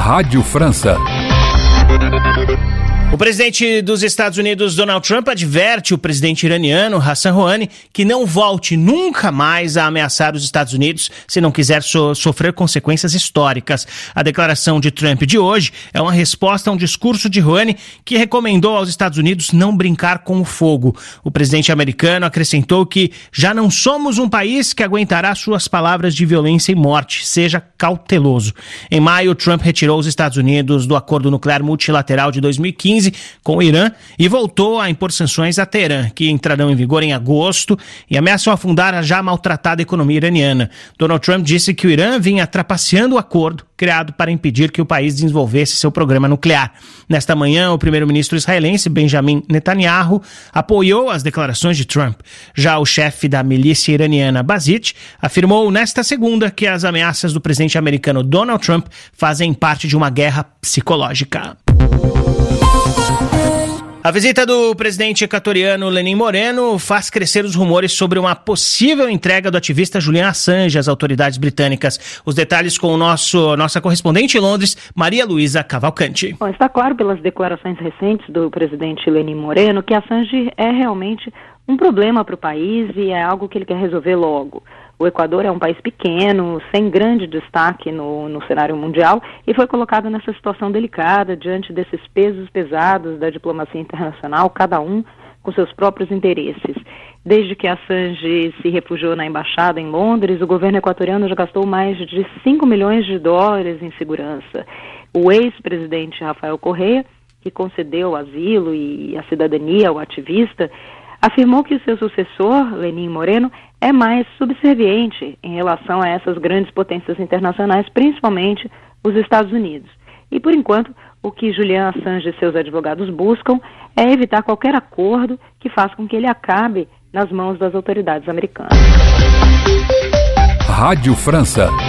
Rádio França. O presidente dos Estados Unidos, Donald Trump, adverte o presidente iraniano, Hassan Rouhani, que não volte nunca mais a ameaçar os Estados Unidos se não quiser sofrer consequências históricas. A declaração de Trump de hoje é uma resposta a um discurso de Rouhani que recomendou aos Estados Unidos não brincar com o fogo. O presidente americano acrescentou que já não somos um país que aguentará suas palavras de violência e morte. Seja cauteloso. Em maio, Trump retirou os Estados Unidos do acordo nuclear multilateral de 2015 com o Irã e voltou a impor sanções a Teherã, que entrarão em vigor em agosto e ameaçam afundar a já maltratada economia iraniana. Donald Trump disse que o Irã vinha trapaceando o acordo criado para impedir que o país desenvolvesse seu programa nuclear. Nesta manhã, o primeiro-ministro israelense Benjamin Netanyahu apoiou as declarações de Trump. Já o chefe da milícia iraniana Basit afirmou nesta segunda que as ameaças do presidente americano Donald Trump fazem parte de uma guerra psicológica. A visita do presidente equatoriano Lenín Moreno faz crescer os rumores sobre uma possível entrega do ativista Julian Assange às autoridades britânicas. Os detalhes com nossa correspondente em Londres, Maria Luísa Cavalcante. Bom, está claro pelas declarações recentes do presidente Lenín Moreno que Assange é realmente um problema para o país e é algo que ele quer resolver logo. O Equador é um país pequeno, sem grande destaque no cenário mundial e foi colocado nessa situação delicada diante desses pesos pesados da diplomacia internacional, cada um com seus próprios interesses. Desde que Assange se refugiou na embaixada em Londres, o governo equatoriano já gastou mais de 5 milhões de dólares em segurança. O ex-presidente Rafael Correa, que concedeu asilo e a cidadania ao ativista, afirmou que o seu sucessor, Lenín Moreno, é mais subserviente em relação a essas grandes potências internacionais, principalmente os Estados Unidos. E, por enquanto, o que Julian Assange e seus advogados buscam é evitar qualquer acordo que faça com que ele acabe nas mãos das autoridades americanas. Rádio França.